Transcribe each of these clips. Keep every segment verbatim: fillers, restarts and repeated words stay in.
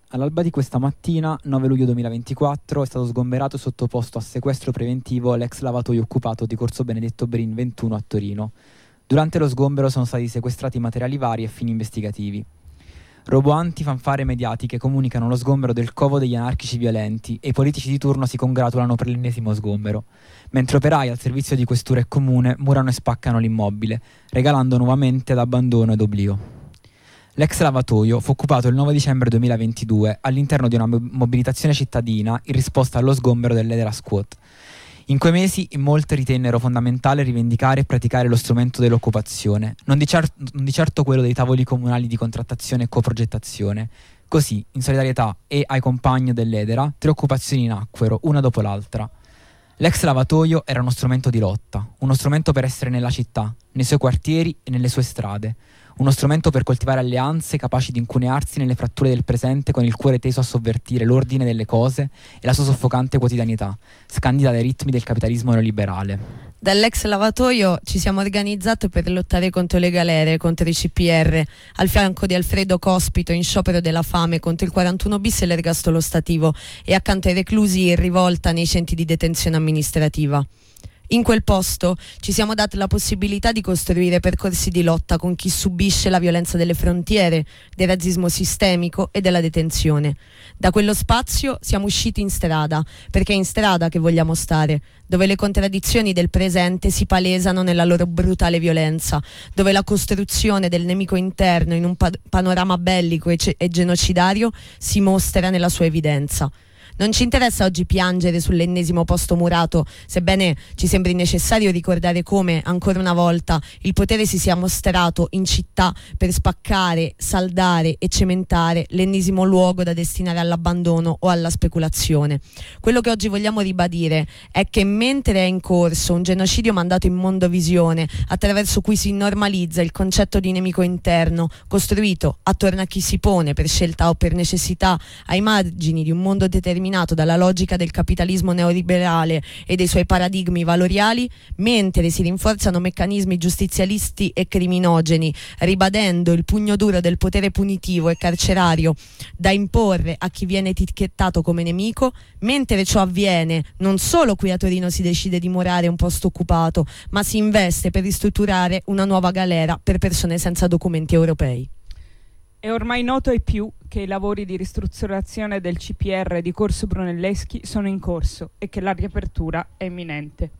All'alba di questa mattina, nove luglio duemilaventiquattro, è stato sgomberato e sottoposto a sequestro preventivo l'ex lavatoio occupato di Corso Benedetto Brin ventuno a Torino. Durante lo sgombero sono stati sequestrati materiali vari e fini investigativi. Roboanti fanfare mediatiche comunicano lo sgombero del covo degli anarchici violenti e i politici di turno si congratulano per l'ennesimo sgombero, mentre operai al servizio di questura e comune murano e spaccano l'immobile, regalando nuovamente ad abbandono ed oblio. L'ex lavatoio fu occupato il nove dicembre duemilaventidue all'interno di una mobilitazione cittadina in risposta allo sgombero dell'Edera Squat. In quei mesi in molti ritennero fondamentale rivendicare e praticare lo strumento dell'occupazione, non di, cer- non di certo quello dei tavoli comunali di contrattazione e coprogettazione. Così, in solidarietà e ai compagni dell'Edera, tre occupazioni nacquero, una dopo l'altra. L'ex lavatoio era uno strumento di lotta, uno strumento per essere nella città, nei suoi quartieri e nelle sue strade, uno strumento per coltivare alleanze capaci di incunearsi nelle fratture del presente con il cuore teso a sovvertire l'ordine delle cose e la sua soffocante quotidianità, scandita dai ritmi del capitalismo neoliberale. Dall'ex lavatoio ci siamo organizzati per lottare contro le galere, contro i C P R, al fianco di Alfredo Cospito in sciopero della fame contro il quarantuno bis e l'ergastolo stativo e accanto ai reclusi in rivolta nei centri di detenzione amministrativa. In quel posto ci siamo dati la possibilità di costruire percorsi di lotta con chi subisce la violenza delle frontiere, del razzismo sistemico e della detenzione. Da quello spazio siamo usciti in strada, perché è in strada che vogliamo stare, dove le contraddizioni del presente si palesano nella loro brutale violenza, dove la costruzione del nemico interno in un pa- panorama bellico e, ce- e genocidario si mostra nella sua evidenza. Non ci interessa oggi piangere sull'ennesimo posto murato, sebbene ci sembri necessario ricordare come, ancora una volta, il potere si sia mostrato in città per spaccare, saldare e cementare l'ennesimo luogo da destinare all'abbandono o alla speculazione. Quello che oggi vogliamo ribadire è che mentre è in corso un genocidio mandato in mondovisione, attraverso cui si normalizza il concetto di nemico interno, costruito attorno a chi si pone per scelta o per necessità ai margini di un mondo determinato dalla logica del capitalismo neoliberale e dei suoi paradigmi valoriali, mentre si rinforzano meccanismi giustizialisti e criminogeni, ribadendo il pugno duro del potere punitivo e carcerario da imporre a chi viene etichettato come nemico, mentre ciò avviene non solo qui a Torino si decide di murare un posto occupato, ma si investe per ristrutturare una nuova galera per persone senza documenti europei. È ormai noto ai più che i lavori di ristrutturazione del C P R di Corso Brunelleschi sono in corso e che la riapertura è imminente.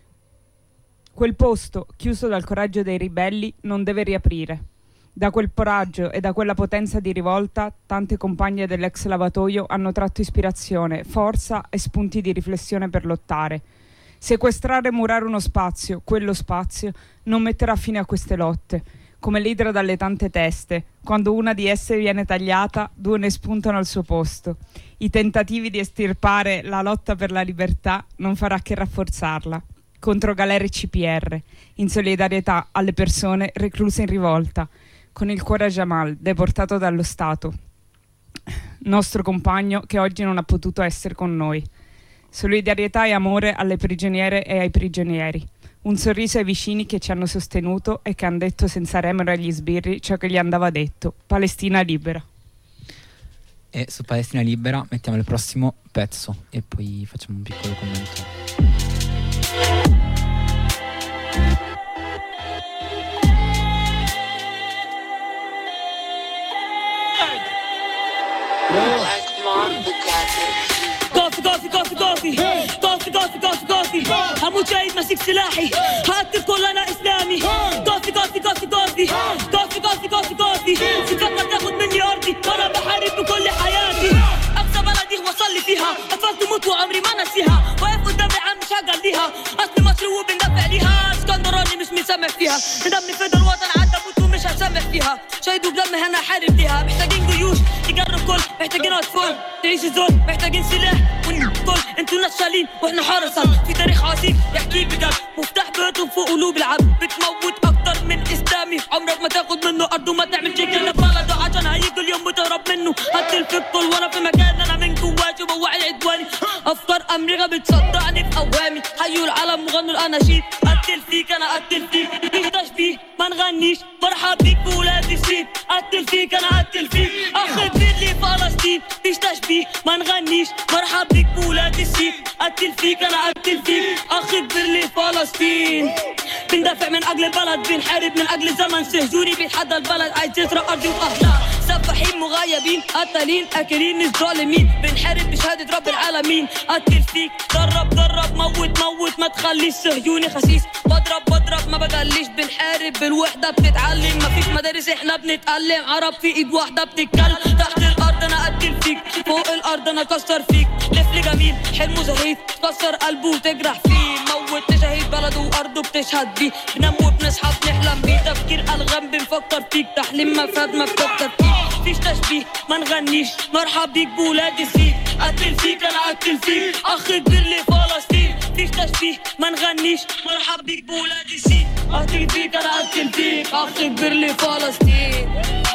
Quel posto, chiuso dal coraggio dei ribelli, non deve riaprire. Da quel coraggio e da quella potenza di rivolta, tante compagne dell'ex lavatoio hanno tratto ispirazione, forza e spunti di riflessione per lottare. Sequestrare e murare uno spazio, quello spazio, non metterà fine a queste lotte. Come l'idra dalle tante teste, quando una di esse viene tagliata, due ne spuntano al suo posto. I tentativi di estirpare la lotta per la libertà non farà che rafforzarla. Contro galere C P R, in solidarietà alle persone recluse in rivolta, con il cuore a Jamal, deportato dallo Stato, nostro compagno che oggi non ha potuto essere con noi. Solidarietà e amore alle prigioniere e ai prigionieri. Un sorriso ai vicini che ci hanno sostenuto e che hanno detto senza remore agli sbirri ciò che gli andava detto. Palestina libera. E su Palestina libera mettiamo il prossimo pezzo e poi facciamo un piccolo commento. كوفي كوفي كوفي كوفي كوفي كوفي كوفي كوفي هموت شهيد ماسك سلاحي هقتل كل انا اسلامي كوفي كوفي كوفي كوفي كوفي كوفي كوفي كوفي سكتك تاخد مني ارضي وانا بحارب بكل حياتي اقصى بلدي وصل لي فيها اطفال تموت وعمري ما نسيها واقف قدامي عم مش هقل ليها اصلي مصري وبندافع ليها اسكندراني مش مسامح فيها دمي في الوطن عدى موت ومش هسامح فيها شهيد وبدمي هنا حارب ليها محتاجين جيوش تجرب كل محتاجين اطفال تعيش الظلم محتاجين سلاح والكل انتوا ناس شالين واحنا حرسا في تاريخ عظيم يحكي بجد مفتاح بيتهم في قلوب العبد بتموت اكتر من اسلامي عمرك ما تاخد منه ارض وما تعمل شكل في بلده عشان هيجي اليوم بتهرب منه هتل في الكل وانا في مكان انا من جواجي بوعي العدواني افكار امريكا بتصدعني في اوامي حيوا العالم وغنوا الاناشيد قتل فيك انا قتل فيك مفيش تشبيه ما نغنيش مرحب بيك بولاد السيد قتل فيك انا قتل فيك اخ كبير لي فلسطين فيه ما نغنيش مرحب بيك بولاد السيف قتل فيك انا قتل فيك اخ كبر لي فلسطين بندافع من اجل البلد بنحارب من اجل زمن سهجوني بيتحدى البلد عايز يسرق ارضي واهلها سفاحين مغيبين قتالين اكلين مش ظالمين بنحارب بشهاده رب العالمين قتل فيك درب درب موت موت ما تخليش سهجوني خسيس بضرب بضرب ما بجليش بنحارب بالوحده بنتعلم مفيش مدارس احنا بنتعلم عرب في ايد واحده بتتكلم تحت الارض انا قتل فيك فوق الارض انا كسر فيك طفل جميل حلمه زهيد تكسر قلبه وتجرح فيه موت شهيد بلده وارضه بتشهد بيه بنام وبنصحى بنحلم بيه تفكير الغام بنفكر فيك تحليم مفاد ما بفكر فيك فيش تشبيه ما نغنيش مرحب بيك بولاد السيف قتل فيك انا قتل فيك اخ كبير لي فلسطين فيش تشبيه ما نغنيش مرحب بيك بولاد السيف قتل فيك انا قتل فيك اخ كبير لي فلسطين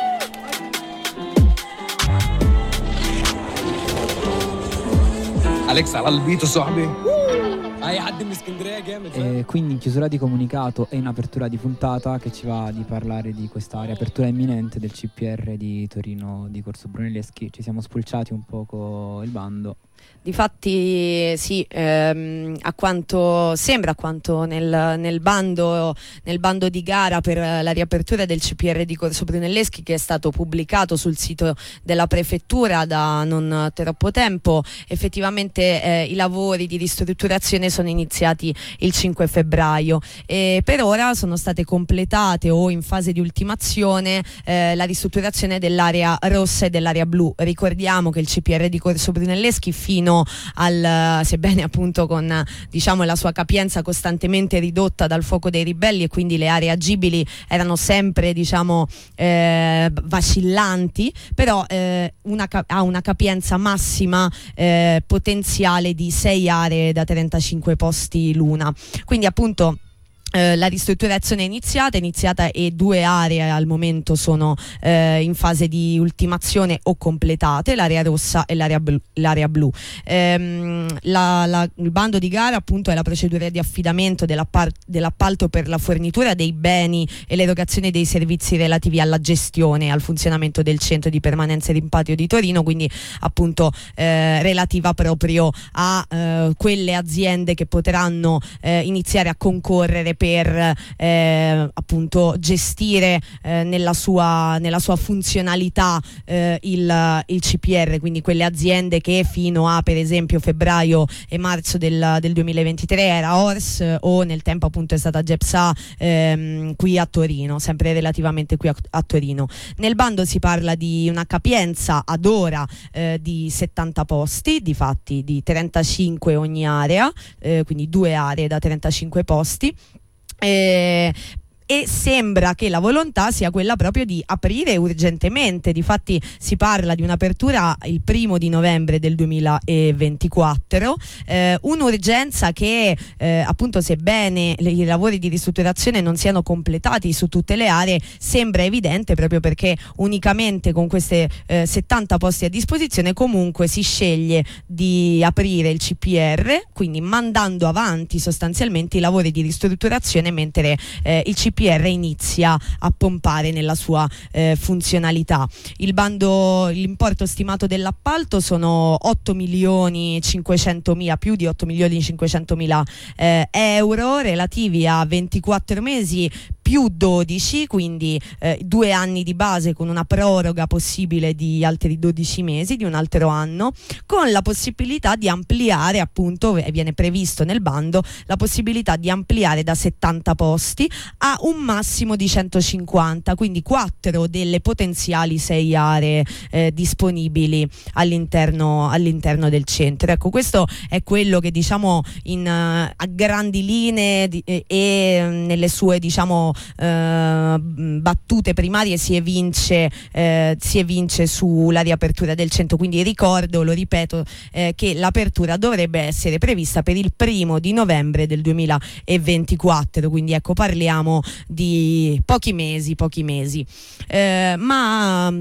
Alex على البيت صاحبي اي حد من اسكندريه جامد e quindi in chiusura di comunicato e in apertura di puntata che ci va di parlare di questa riapertura imminente del C P R di Torino di Corso Brunelleschi. Ci siamo spulciati un poco il bando. Difatti sì, ehm, a quanto sembra, a quanto nel, nel, bando, nel bando di gara per la riapertura del C P R di Corso Brunelleschi, che è stato pubblicato sul sito della prefettura da non troppo tempo, effettivamente eh, i lavori di ristrutturazione sono iniziati il cinque febbraio e per ora sono state completate o in fase di ultimazione eh, la ristrutturazione dell'area rossa e dell'area blu. Ricordiamo che il C P R di Corso Brunelleschi fino al, sebbene appunto con diciamo la sua capienza costantemente ridotta dal fuoco dei ribelli e quindi le aree agibili erano sempre diciamo eh, vacillanti, però eh, una, ha una capienza massima eh, potenziale di sei aree da trentacinque posti l'una, quindi appunto Eh, la ristrutturazione è iniziata, è iniziata e due aree al momento sono eh, in fase di ultimazione o completate, l'area rossa e l'area blu. L'area blu. Ehm, la, la, il bando di gara appunto è la procedura di affidamento dell'appalto, dell'appalto per la fornitura dei beni e l'erogazione dei servizi relativi alla gestione e al funzionamento del centro di permanenza e rimpatrio di Torino, quindi appunto eh, relativa proprio a eh, quelle aziende che potranno eh, iniziare a concorrere per eh, appunto gestire eh, nella sua nella sua funzionalità eh, il, il C P R, quindi quelle aziende che fino a per esempio febbraio e marzo del, del duemilaventitré era O R S o nel tempo appunto è stata Gepsa ehm, qui a Torino, sempre relativamente qui a, a Torino. Nel bando si parla di una capienza ad ora eh, di settanta posti, di fatti di trentacinque ogni area, eh, quindi due aree da trentacinque posti. Eh, e sembra che la volontà sia quella proprio di aprire urgentemente. Difatti si parla di un'apertura il primo di novembre del duemilaventiquattro, eh, un'urgenza che eh, appunto sebbene i lavori di ristrutturazione non siano completati su tutte le aree sembra evidente, proprio perché unicamente con queste eh, settanta posti a disposizione comunque si sceglie di aprire il C P R, quindi mandando avanti sostanzialmente i lavori di ristrutturazione mentre eh, il C P R inizia a pompare nella sua eh, funzionalità. Il bando, l'importo stimato dell'appalto sono otto milioni cinquecentomila, più di otto milioni cinquecentomila eh, euro relativi a ventiquattro mesi più dodici, quindi eh, due anni di base con una proroga possibile di altri dodici mesi, di un altro anno, con la possibilità di ampliare, appunto, e viene previsto nel bando, la possibilità di ampliare da settanta posti a un massimo di centocinquanta, quindi quattro delle potenziali sei aree eh, disponibili all'interno, all'interno del centro. Ecco, questo è quello che diciamo in, uh, a grandi linee di, e, e nelle sue diciamo Uh, battute primarie si evince, uh, si evince sulla riapertura del centro. Quindi ricordo, lo ripeto, eh, che l'apertura dovrebbe essere prevista per il primo di novembre del duemilaventiquattro, quindi ecco, parliamo di pochi mesi, pochi mesi. Uh, ma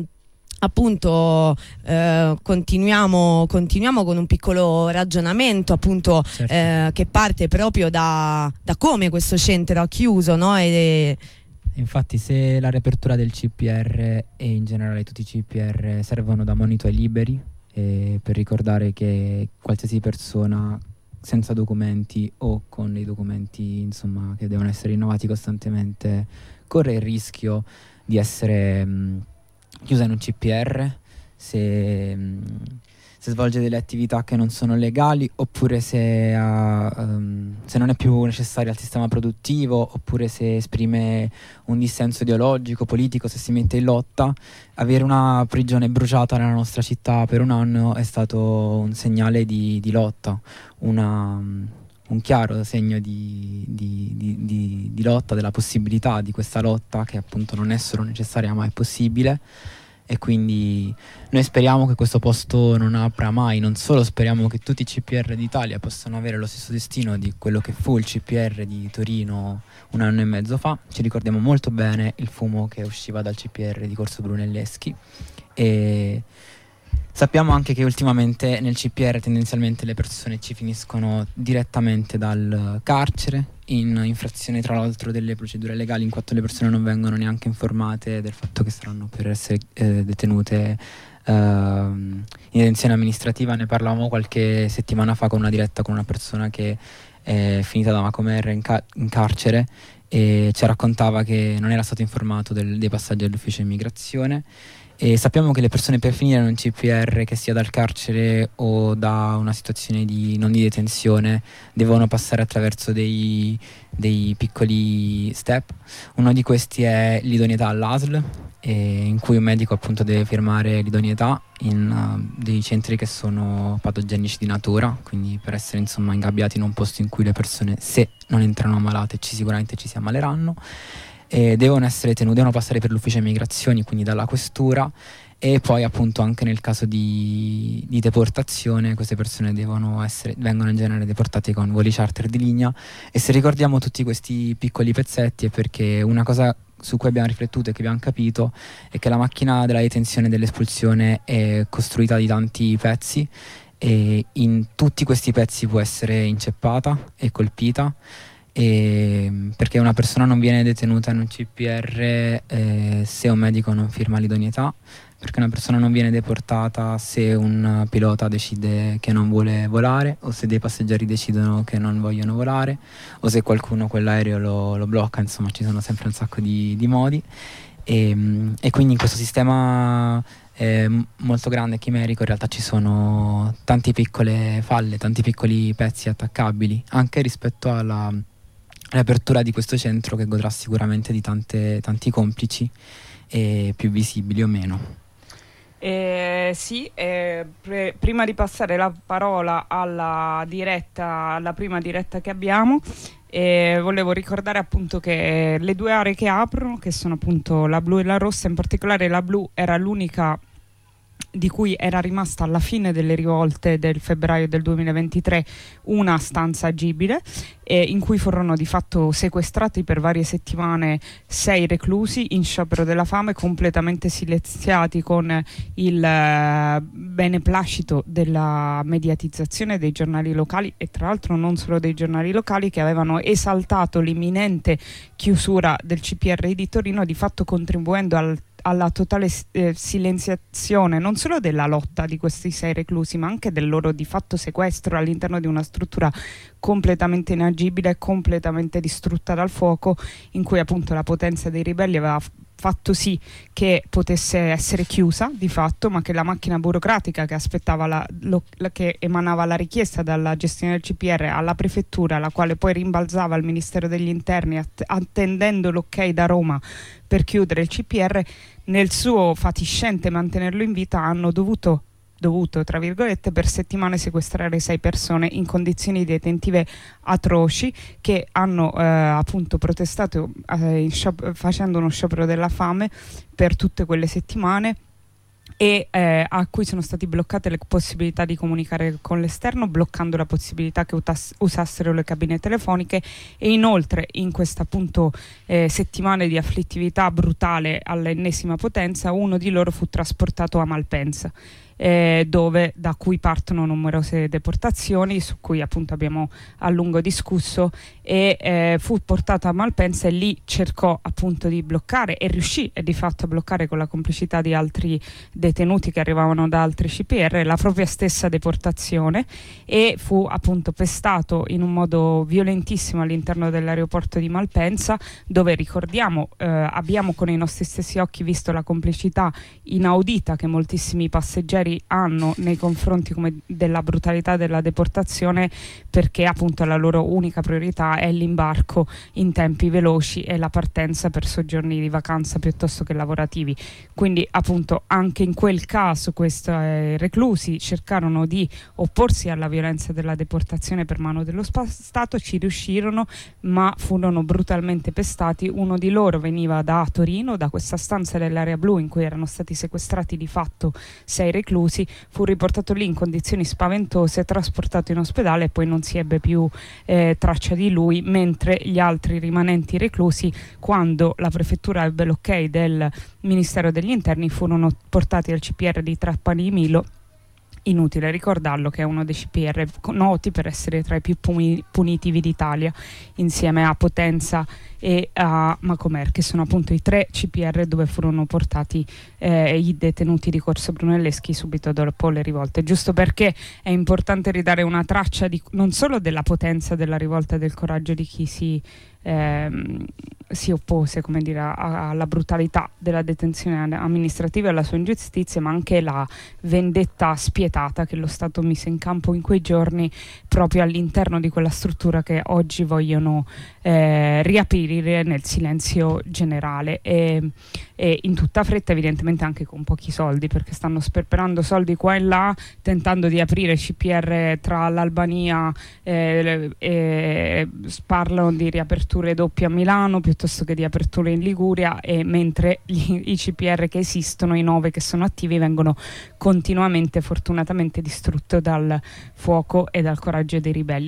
appunto eh, continuiamo, continuiamo con un piccolo ragionamento appunto certo. eh, che parte proprio da, da come questo centro ha chiuso, no? E, infatti se la riapertura del C P R e in generale tutti i C P R servono da monito ai liberi, eh, per ricordare che qualsiasi persona senza documenti o con dei documenti, insomma, che devono essere rinnovati costantemente, corre il rischio di essere mh, chiusa in un C P R se, mh, se svolge delle attività che non sono legali, oppure se, ha, um, se non è più necessaria al sistema produttivo, oppure se esprime un dissenso ideologico, politico, se si mette in lotta. Avere una prigione bruciata nella nostra città per un anno è stato un segnale di, di lotta, una, un chiaro segno di, di, di, di, di lotta, della possibilità di questa lotta, che appunto non è solo necessaria ma è possibile. E quindi noi speriamo che questo posto non apra mai, non solo speriamo che tutti i C P R d'Italia possano avere lo stesso destino di quello che fu il C P R di Torino un anno e mezzo fa. Ci ricordiamo molto bene il fumo che usciva dal C P R di Corso Brunelleschi, e sappiamo anche che ultimamente nel C P R tendenzialmente le persone ci finiscono direttamente dal carcere, in infrazione tra l'altro delle procedure legali, in quanto le persone non vengono neanche informate del fatto che saranno per essere eh, detenute eh, in detenzione amministrativa. Ne parlavamo qualche settimana fa con una diretta con una persona che è finita da Macomer in, ca- in carcere, e ci raccontava che non era stato informato del, dei passaggi dell'ufficio immigrazione. E sappiamo che le persone, per finire in un C P R, che sia dal carcere o da una situazione di non di detenzione, devono passare attraverso dei, dei piccoli step. Uno di questi è l'idoneità all'A S L, e in cui un medico appunto deve firmare l'idoneità in uh, dei centri che sono patogenici di natura, quindi per essere insomma ingabbiati in un posto in cui le persone, se non entrano ammalate, ci sicuramente ci si ammaleranno. E devono essere tenuti, devono passare per l'ufficio immigrazioni, quindi dalla questura, e poi appunto anche nel caso di, di deportazione queste persone devono essere, vengono in genere deportate con voli charter di linea. E se ricordiamo tutti questi piccoli pezzetti è perché una cosa su cui abbiamo riflettuto e che abbiamo capito è che la macchina della detenzione e dell'espulsione è costruita di tanti pezzi, e in tutti questi pezzi può essere inceppata e colpita. E perché una persona non viene detenuta in un C P R eh, se un medico non firma l'idoneità, perché una persona non viene deportata se un pilota decide che non vuole volare, o se dei passeggeri decidono che non vogliono volare, o se qualcuno quell'aereo lo, lo blocca. Insomma, ci sono sempre un sacco di, di modi, e, e quindi in questo sistema eh, molto grande e chimerico in realtà ci sono tante piccole falle, tanti piccoli pezzi attaccabili, anche rispetto alla l'apertura di questo centro, che godrà sicuramente di tante, tanti complici, e più visibili o meno. Eh, sì, eh, pre- prima di passare la parola alla diretta, alla prima diretta che abbiamo, eh, volevo ricordare appunto che le due aree che aprono, che sono appunto la blu e la rossa, in particolare la blu era l'unica di cui era rimasta alla fine delle rivolte del febbraio del duemilaventitré una stanza agibile, eh, in cui furono di fatto sequestrati per varie settimane sei reclusi in sciopero della fame, completamente silenziati con il eh, beneplacito della mediatizzazione dei giornali locali, e tra l'altro non solo dei giornali locali, che avevano esaltato l'imminente chiusura del C P R di Torino, di fatto contribuendo al alla totale eh, silenziazione non solo della lotta di questi sei reclusi, ma anche del loro di fatto sequestro all'interno di una struttura completamente inagibile, completamente distrutta dal fuoco, in cui appunto la potenza dei ribelli aveva f- fatto sì che potesse essere chiusa di fatto, ma che la macchina burocratica che aspettava la, lo, la, che emanava la richiesta dalla gestione del C P R alla prefettura, la quale poi rimbalzava al Ministero degli Interni att- attendendo l'ok da Roma per chiudere il C P R, nel suo fatiscente mantenerlo in vita hanno dovuto dovuto, tra virgolette, per settimane sequestrare sei persone in condizioni detentive atroci, che hanno eh, appunto protestato eh, in sciop- facendo uno sciopero della fame per tutte quelle settimane, e eh, a cui sono state bloccate le possibilità di comunicare con l'esterno, bloccando la possibilità che utas- usassero le cabine telefoniche. E inoltre in questa appunto eh, settimane di afflittività brutale all'ennesima potenza, uno di loro fu trasportato a Malpensa. eh, dove, da cui partono numerose deportazioni, su cui appunto abbiamo a lungo discusso, e eh, fu portato a Malpensa e lì cercò appunto di bloccare e riuscì e di fatto a bloccare, con la complicità di altri detenuti che arrivavano da altri C P R, la propria stessa deportazione, e fu appunto pestato in un modo violentissimo all'interno dell'aeroporto di Malpensa, dove ricordiamo eh, abbiamo con i nostri stessi occhi visto la complicità inaudita che moltissimi passeggeri hanno nei confronti come della brutalità della deportazione, perché appunto la loro unica priorità è l'imbarco in tempi veloci e la partenza per soggiorni di vacanza piuttosto che lavorativi. Quindi appunto anche in quel caso questi eh, reclusi cercarono di opporsi alla violenza della deportazione per mano dello spa- Stato, ci riuscirono, ma furono brutalmente pestati. Uno di loro veniva da Torino, da questa stanza dell'area blu in cui erano stati sequestrati di fatto sei reclusi, fu riportato lì in condizioni spaventose, trasportato in ospedale e poi non si ebbe più eh, traccia di lui, mentre gli altri rimanenti reclusi, quando la prefettura ebbe l'ok del Ministero degli Interni, furono portati al C P R di Trapani Milo. Inutile ricordarlo che è uno dei C P R noti per essere tra i più puni- punitivi d'Italia, insieme a Potenza e a Macomer, che sono appunto i tre C P R dove furono portati eh, i detenuti di Corso Brunelleschi subito dopo le rivolte. Giusto perché è importante ridare una traccia di, non solo della potenza della rivolta e del coraggio di chi si Ehm, si oppose, come dire, a, alla brutalità della detenzione amministrativa e alla sua ingiustizia, ma anche la vendetta spietata che lo Stato mise in campo in quei giorni proprio all'interno di quella struttura che oggi vogliono eh, riaprire nel silenzio generale e, e in tutta fretta, evidentemente anche con pochi soldi, perché stanno sperperando soldi qua e là tentando di aprire C P R tra l'Albania eh, e parlano di riapertura doppie a Milano piuttosto che di aperture in Liguria, e mentre gli, i C P R che esistono, i nove che sono attivi, vengono continuamente fortunatamente distrutti dal fuoco e dal coraggio dei ribelli.